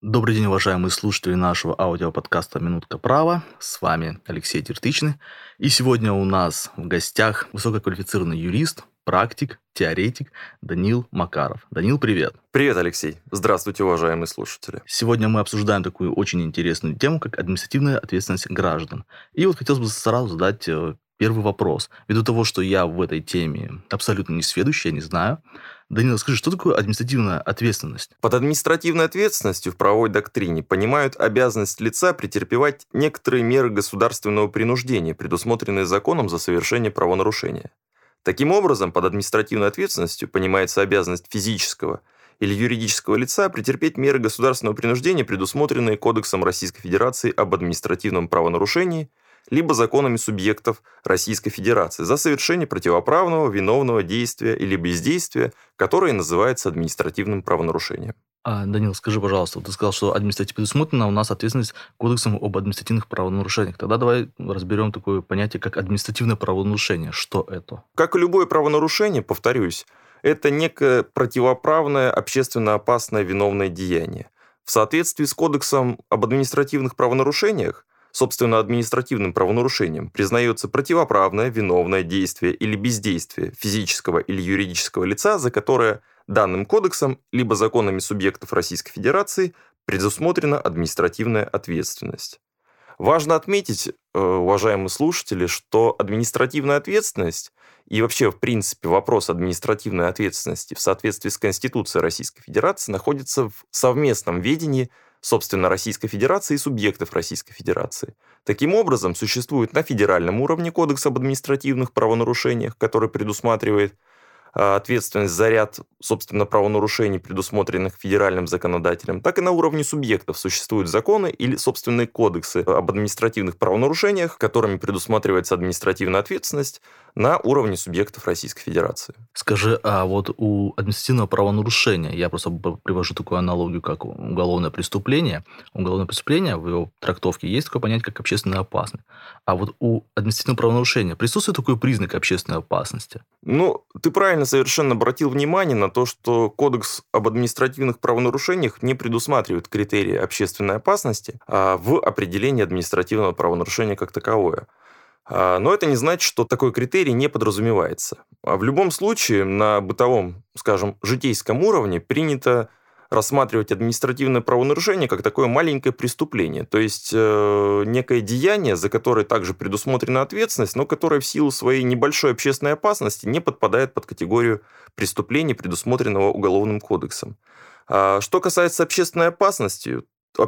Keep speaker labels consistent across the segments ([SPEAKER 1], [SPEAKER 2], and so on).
[SPEAKER 1] Добрый день, уважаемые слушатели нашего аудиоподкаста «Минутка права». С вами Алексей Тертичный. И сегодня у нас в гостях высококвалифицированный юрист, практик, теоретик Даниил Макаров. Даниил, привет.
[SPEAKER 2] Привет, Алексей. Здравствуйте, уважаемые слушатели.
[SPEAKER 1] Сегодня мы обсуждаем такую очень интересную тему, как административная ответственность граждан. И вот хотелось бы сразу задать первый вопрос. Ввиду того, что я в этой теме абсолютно не сведущий, я не знаю. Даниил, скажи, что такое административная ответственность?
[SPEAKER 2] Под административной ответственностью в правовой доктрине понимают обязанность лица претерпевать некоторые меры государственного принуждения, предусмотренные законом за совершение правонарушения. Таким образом, под административной ответственностью понимается обязанность физического или юридического лица претерпеть меры государственного принуждения, предусмотренные Кодексом Российской Федерации об административном правонарушении, либо законами субъектов Российской Федерации за совершение противоправного, виновного действия или бездействия, которое называется административным правонарушением.
[SPEAKER 1] Данил, скажи, пожалуйста, ты сказал, что административно предусмотрена у нас ответственность Кодексом об административных правонарушениях. Тогда давай разберем такое понятие, как административное правонарушение. Что это?
[SPEAKER 2] Как и любое правонарушение, повторюсь, это некое противоправное, общественно опасное виновное деяние. В соответствии с Кодексом об административных правонарушениях, собственно, административным правонарушением признается противоправное, виновное действие или бездействие физического или юридического лица, за которое данным кодексом либо законами субъектов Российской Федерации предусмотрена административная ответственность. Важно отметить, уважаемые слушатели, что административная ответственность и вообще, в принципе, вопрос административной ответственности в соответствии с Конституцией Российской Федерации находится в совместном ведении, собственно, Российской Федерации и субъектов Российской Федерации. Таким образом, существует на федеральном уровне Кодекс об административных правонарушениях, который предусматривает ответственность за ряд, собственно, правонарушений, предусмотренных федеральным законодателем, так и на уровне субъектов существуют законы или собственные кодексы об административных правонарушениях, которыми предусматривается административная ответственность на уровне субъектов Российской Федерации.
[SPEAKER 1] Скажи, а вот у административного правонарушения, я просто привожу такую аналогию, как уголовное преступление. Уголовное преступление, в его трактовке есть такое понятие, как общественная опасность. А вот у административного правонарушения присутствует такой признак общественной опасности?
[SPEAKER 2] Ты правильно совершенно обратил внимание на то, что Кодекс об административных правонарушениях не предусматривает критерии общественной опасности в определении административного правонарушения как таковое. Но это не значит, что такой критерий не подразумевается. В любом случае, на бытовом, скажем, житейском уровне принято рассматривать административное правонарушение как такое маленькое преступление, то есть некое деяние, за которое также предусмотрена ответственность, но которое в силу своей небольшой общественной опасности не подпадает под категорию преступления, предусмотренного Уголовным кодексом. Что касается общественной опасности,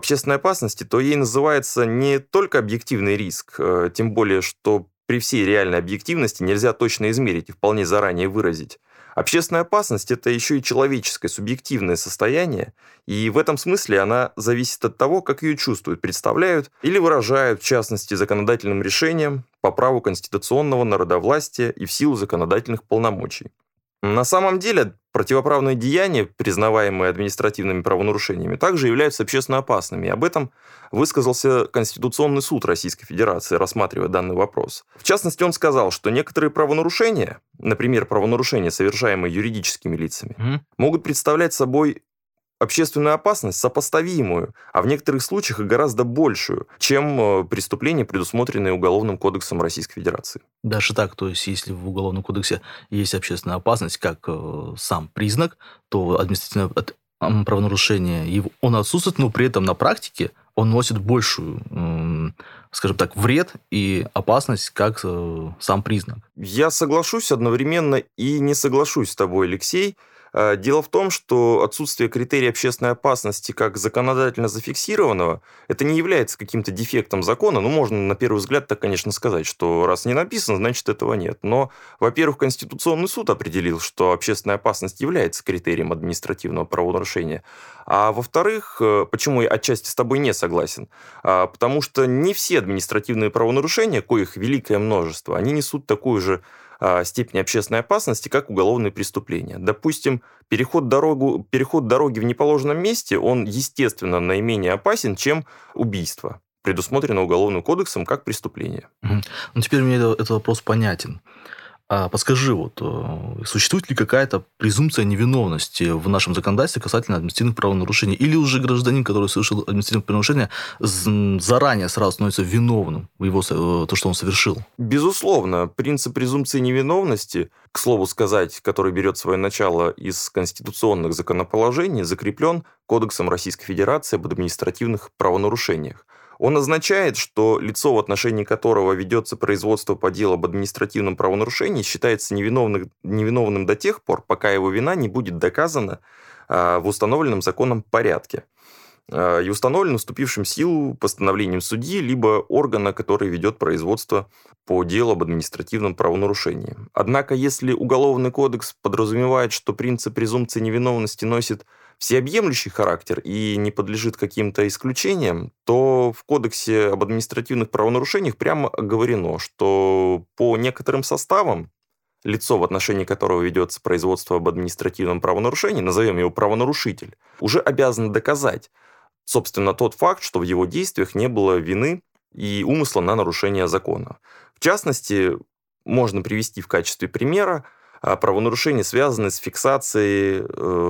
[SPEAKER 2] то ей называется не только объективный риск, тем более, что при всей реальной объективности нельзя точно измерить и вполне заранее выразить. Общественная опасность – это еще и человеческое, субъективное состояние, и в этом смысле она зависит от того, как ее чувствуют, представляют или выражают, в частности, законодательным решением по праву конституционного народовластия и в силу законодательных полномочий. На самом деле, противоправные деяния, признаваемые административными правонарушениями, также являются общественно опасными. И об этом высказался Конституционный суд Российской Федерации, рассматривая данный вопрос. В частности, он сказал, что некоторые правонарушения, например, правонарушения, совершаемые юридическими лицами, могут представлять собой общественную опасность сопоставимую, а в некоторых случаях и гораздо большую, чем преступления, предусмотренные Уголовным кодексом Российской Федерации.
[SPEAKER 1] Даже так, то есть если в Уголовном кодексе есть общественная опасность как сам признак, то административное правонарушение, он отсутствует, но при этом на практике он носит большую, скажем так, вред и опасность как сам признак.
[SPEAKER 2] Я соглашусь одновременно и не соглашусь с тобой, Алексей. Дело в том, что отсутствие критерия общественной опасности как законодательно зафиксированного, это не является каким-то дефектом закона. Можно на первый взгляд так, конечно, сказать, что раз не написано, значит этого нет. Но, во-первых, Конституционный суд определил, что общественная опасность является критерием административного правонарушения. А во-вторых, почему я отчасти с тобой не согласен? Потому что не все административные правонарушения, коих великое множество, они несут такую же степени общественной опасности, как уголовные преступления. Допустим, переход дороги в неположенном месте, он, естественно, наименее опасен, чем убийство, предусмотрено Уголовным кодексом как преступление.
[SPEAKER 1] Теперь мне этот вопрос понятен. А подскажи, существует ли какая-то презумпция невиновности в нашем законодательстве касательно административных правонарушений? Или уже гражданин, который совершил административное правонарушение, заранее сразу становится виновным в то, что он совершил?
[SPEAKER 2] Безусловно, принцип презумпции невиновности, к слову сказать, который берет свое начало из конституционных законоположений, закреплен Кодексом Российской Федерации об административных правонарушениях. Он означает, что лицо, в отношении которого ведется производство по делу об административном правонарушении, считается невиновным до тех пор, пока его вина не будет доказана в установленном законом порядке и установлен вступившим в силу постановлением судьи либо органа, который ведет производство по делу об административном правонарушении. Однако, если Уголовный кодекс подразумевает, что принцип презумпции невиновности носит всеобъемлющий характер и не подлежит каким-то исключениям, то в Кодексе об административных правонарушениях прямо оговорено, что по некоторым составам лицо, в отношении которого ведется производство об административном правонарушении, назовем его правонарушитель, уже обязан доказать, собственно, тот факт, что в его действиях не было вины и умысла на нарушение закона. В частности, можно привести в качестве примера правонарушения, связанные с фиксацией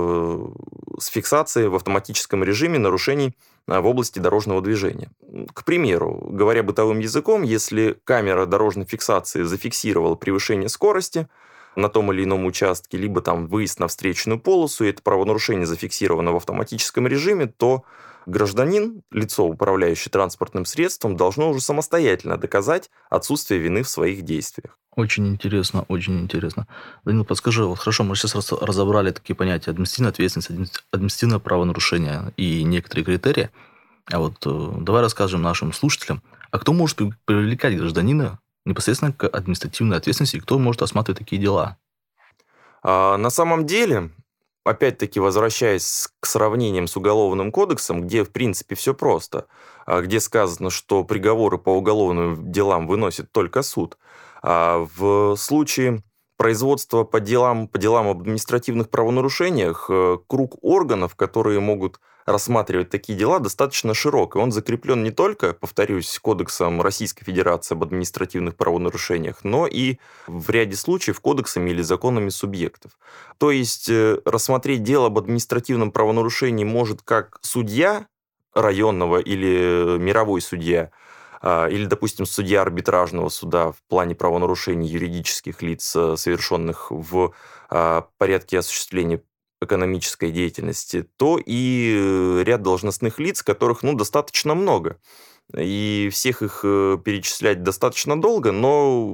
[SPEAKER 2] в автоматическом режиме нарушений в области дорожного движения. К примеру, говоря бытовым языком, если камера дорожной фиксации зафиксировала превышение скорости на том или ином участке, либо там выезд на встречную полосу, и это правонарушение зафиксировано в автоматическом режиме, то гражданин, лицо, управляющее транспортным средством, должно уже самостоятельно доказать отсутствие вины в своих действиях.
[SPEAKER 1] Очень интересно, очень интересно. Данил, подскажи, хорошо, мы сейчас разобрали такие понятия: административная ответственность, административное правонарушение и некоторые критерии. Давай расскажем нашим слушателям, а кто может привлекать гражданина непосредственно к административной ответственности, и кто может осматривать такие дела?
[SPEAKER 2] На самом деле, опять-таки, возвращаясь к сравнениям с Уголовным кодексом, где, в принципе, все просто, где сказано, что приговоры по уголовным делам выносит только суд, в случае производства по делам об административных правонарушениях круг органов, которые могут рассматривать такие дела, достаточно широк. И он закреплен не только, повторюсь, Кодексом Российской Федерации об административных правонарушениях, но и в ряде случаев кодексами или законами субъектов. То есть рассмотреть дело об административном правонарушении может как судья районного или мировой судья, или, допустим, судья арбитражного суда в плане правонарушений юридических лиц, совершенных в порядке осуществления экономической деятельности, то и ряд должностных лиц, которых достаточно много. И всех их перечислять достаточно долго, но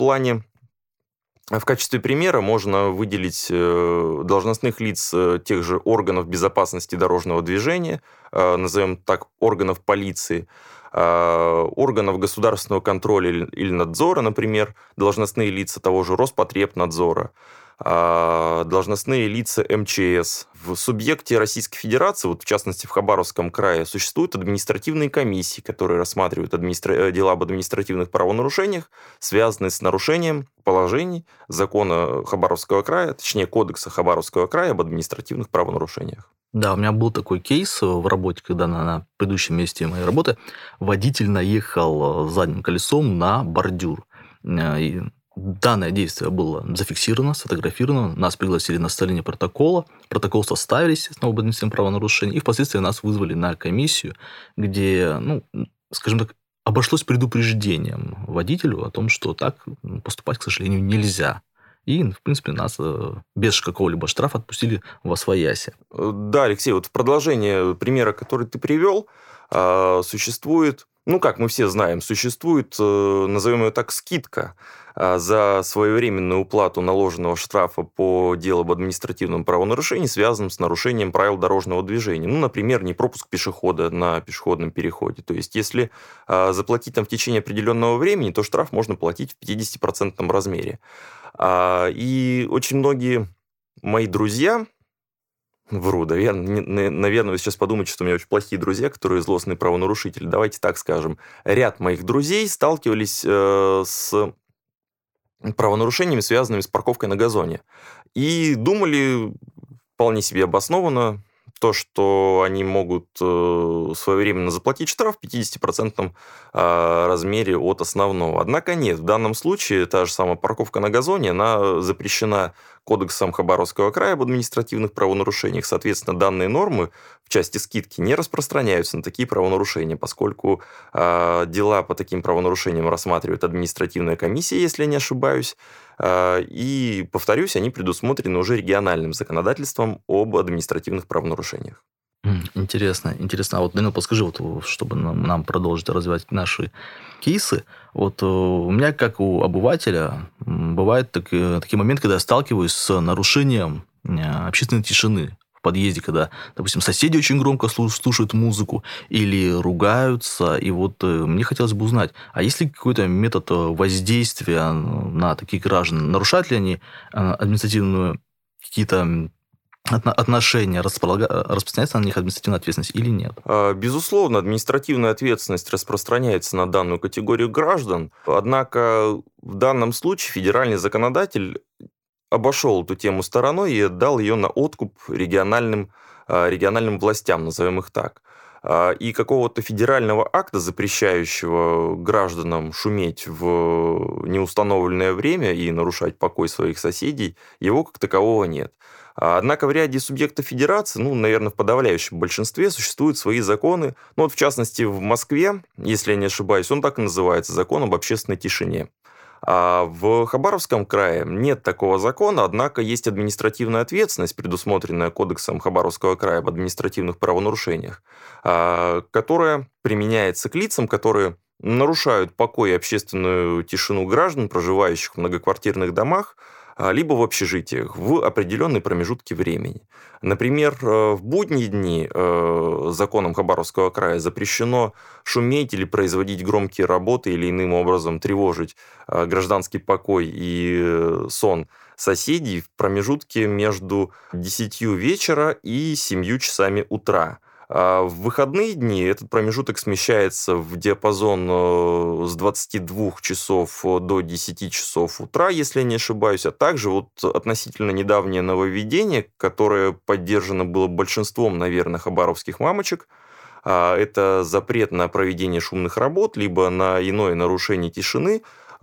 [SPEAKER 2] в качестве примера можно выделить должностных лиц тех же органов безопасности дорожного движения, назовем так, органов полиции, органов государственного контроля или надзора, например, должностные лица того же Роспотребнадзора, должностные лица МЧС. В субъекте Российской Федерации, в частности в Хабаровском крае, существуют административные комиссии, которые рассматривают дела об административных правонарушениях, связанные с нарушением положений закона Хабаровского края, точнее Кодекса Хабаровского края об административных правонарушениях.
[SPEAKER 1] Да, у меня был такой кейс в работе, когда на предыдущем месте моей работы водитель наехал задним колесом на бордюр. И данное действие было зафиксировано, сфотографировано, нас пригласили на составление протокола, протокол составили, естественно, об административном правонарушении, и впоследствии нас вызвали на комиссию, где, скажем так, обошлось предупреждением водителю о том, что так поступать, к сожалению, нельзя. И, в принципе, нас без какого-либо штрафа отпустили восвояси.
[SPEAKER 2] Да, Алексей, в продолжение примера, который ты привел, существует, как мы все знаем, существует, назовем ее так, скидка за своевременную уплату наложенного штрафа по делу об административном правонарушении, связанном с нарушением правил дорожного движения. Например, непропуск пешехода на пешеходном переходе. То есть, если заплатить там в течение определенного времени, то штраф можно платить в 50% размере. И очень многие мои друзья, наверное, вы сейчас подумаете, что у меня очень плохие друзья, которые злостные правонарушители. Давайте так скажем. Ряд моих друзей сталкивались с правонарушениями, связанными с парковкой на газоне. И думали вполне себе обоснованно, то, что они могут своевременно заплатить штраф в 50% размере от основного. Однако нет, в данном случае та же самая парковка на газоне, она запрещена Кодексом Хабаровского края об административных правонарушениях. Соответственно, данные нормы в части скидки не распространяются на такие правонарушения, поскольку дела по таким правонарушениям рассматривает административная комиссия, если я не ошибаюсь. И, повторюсь, они предусмотрены уже региональным законодательством об административных правонарушениях.
[SPEAKER 1] Интересно, интересно. А вот, Данил, подскажи, вот, чтобы нам продолжить развивать наши кейсы, вот у меня, как у обывателя, бывают такие моменты, когда я сталкиваюсь с нарушением общественной тишины в подъезде, когда, допустим, соседи очень громко слушают музыку или ругаются, и вот мне хотелось бы узнать, а есть ли какой-то метод воздействия на таких граждан? Нарушают ли они административную какие-то отношения, распространяется на них административная ответственность или нет?
[SPEAKER 2] Безусловно, административная ответственность распространяется на данную категорию граждан, однако в данном случае федеральный законодатель обошел эту тему стороной и отдал ее на откуп региональным властям, назовем их так. И какого-то федерального акта, запрещающего гражданам шуметь в неустановленное время и нарушать покой своих соседей, его как такового нет. Однако в ряде субъектов федерации, наверное, в подавляющем большинстве, существуют свои законы. Вот в частности, в Москве, если я не ошибаюсь, он так и называется, закон об общественной тишине. А в Хабаровском крае нет такого закона, однако есть административная ответственность, предусмотренная Кодексом Хабаровского края об административных правонарушениях, которая применяется к лицам, которые нарушают покой и общественную тишину граждан, проживающих в многоквартирных домах, либо в общежитиях в определенные промежутки времени. Например, в будние дни законом Хабаровского края запрещено шуметь или производить громкие работы или иным образом тревожить гражданский покой и сон соседей в промежутке между 10 вечера и 7 часами утра. В выходные дни этот промежуток смещается в диапазон с 22 часов до 10 часов утра, если я не ошибаюсь, а также относительно недавнее нововведение, которое поддержано было большинством, наверное, хабаровских мамочек, это запрет на проведение шумных работ, либо на иное нарушение тишины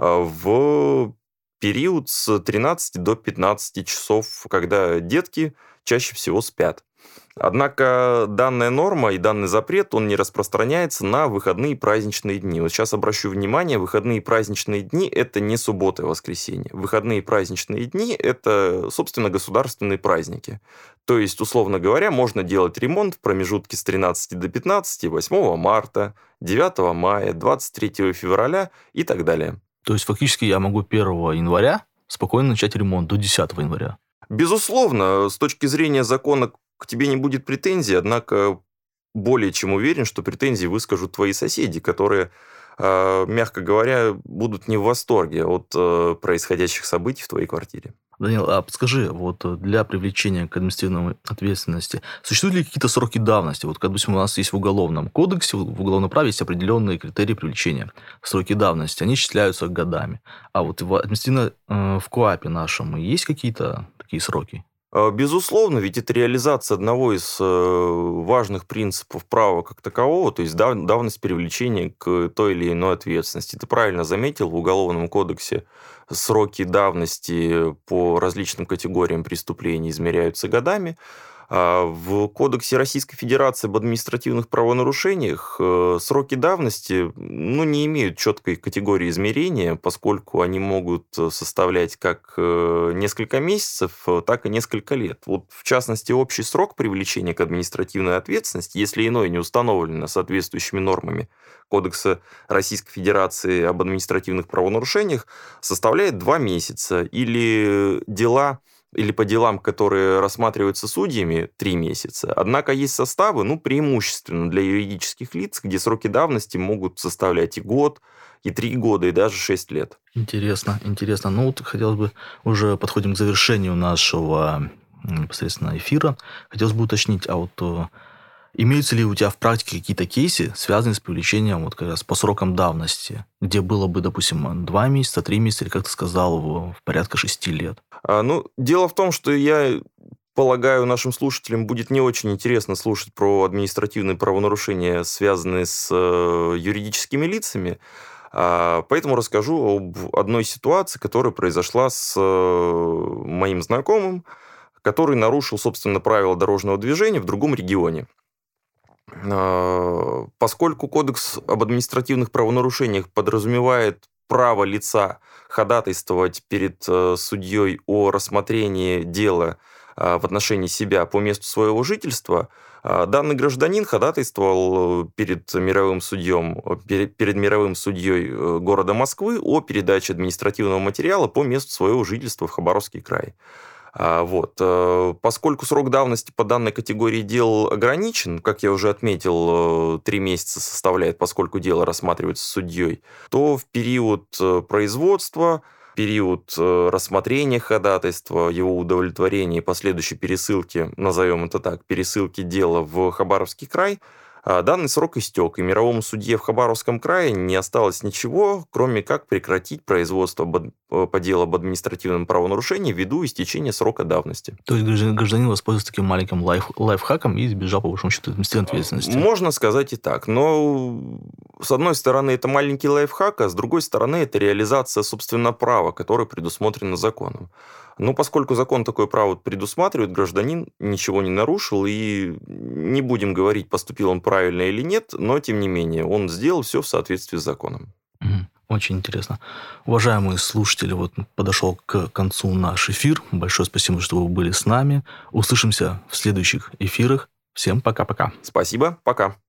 [SPEAKER 2] в период с 13 до 15 часов, когда детки чаще всего спят. Однако данная норма и данный запрет, он не распространяется на выходные и праздничные дни. Вот сейчас обращу внимание, выходные и праздничные дни – это не суббота и воскресенье. Выходные и праздничные дни – это, собственно, государственные праздники. То есть, условно говоря, можно делать ремонт в промежутке с 13 до 15, 8 марта, 9 мая, 23 февраля и так далее.
[SPEAKER 1] То есть, фактически я могу 1 января спокойно начать ремонт до 10 января?
[SPEAKER 2] Безусловно, с точки зрения закона к тебе не будет претензий, однако более чем уверен, что претензии выскажут твои соседи, которые, мягко говоря, будут не в восторге от происходящих событий в твоей квартире.
[SPEAKER 1] Данил, а подскажи, для привлечения к административной ответственности существуют ли какие-то сроки давности? Допустим, у нас есть в Уголовном кодексе, в уголовном праве есть определенные критерии привлечения. Сроки давности, они исчисляются годами. А в КоАПе нашем есть какие-то такие сроки?
[SPEAKER 2] Безусловно, ведь это реализация одного из важных принципов права как такового, то есть давность привлечения к той или иной ответственности. Ты правильно заметил, в Уголовном кодексе сроки давности по различным категориям преступлений измеряются годами. В Кодексе Российской Федерации об административных правонарушениях сроки давности не имеют четкой категории измерения, поскольку они могут составлять как несколько месяцев, так и несколько лет. В частности, общий срок привлечения к административной ответственности, если иное не установлено соответствующими нормами Кодекса Российской Федерации об административных правонарушениях, составляет 2 месяца, или по делам, которые рассматриваются судьями, 3 месяца. Однако есть составы, преимущественно для юридических лиц, где сроки давности могут составлять и год, и 3 года, и даже 6 лет.
[SPEAKER 1] Интересно. Хотелось бы, уже подходим к завершению нашего непосредственно эфира. Хотелось бы уточнить, имеются ли у тебя в практике какие-то кейсы, связанные с привлечением как раз по срокам давности, где было бы, допустим, 2 месяца, 3 месяца, или, как ты сказал, в порядка 6 лет?
[SPEAKER 2] Дело в том, что я полагаю, нашим слушателям будет не очень интересно слушать про административные правонарушения, связанные с юридическими лицами. Поэтому расскажу об одной ситуации, которая произошла с моим знакомым, который нарушил, собственно, правила дорожного движения в другом регионе. Поскольку Кодекс об административных правонарушениях подразумевает право лица ходатайствовать перед судьей о рассмотрении дела в отношении себя по месту своего жительства, данный гражданин ходатайствовал перед мировым судьей города Москвы о передаче административного материала по месту своего жительства в Хабаровский край. Поскольку срок давности по данной категории дел ограничен, как я уже отметил, 3 месяца составляет, поскольку дело рассматривается судьей, то в период производства, период рассмотрения ходатайства, его удовлетворения и последующей пересылки, назовем это так, пересылки дела в Хабаровский край, данный срок истек, и мировому судье в Хабаровском крае не осталось ничего, кроме как прекратить производство по делу об административном правонарушении ввиду истечения срока давности.
[SPEAKER 1] То есть гражданин воспользовался таким маленьким лайфхаком и избежал, по большому счету, административной ответственности.
[SPEAKER 2] Можно сказать и так. Но, с одной стороны, это маленький лайфхак, а с другой стороны, это реализация, собственно, права, которое предусмотрено законом. Но поскольку закон такое право предусматривает, гражданин ничего не нарушил, и не будем говорить, поступил он правильно или нет, но, тем не менее, он сделал все в соответствии с законом.
[SPEAKER 1] Очень интересно. Уважаемые слушатели, подошел к концу наш эфир. Большое спасибо, что вы были с нами. Услышимся в следующих эфирах. Всем пока-пока.
[SPEAKER 2] Спасибо, пока.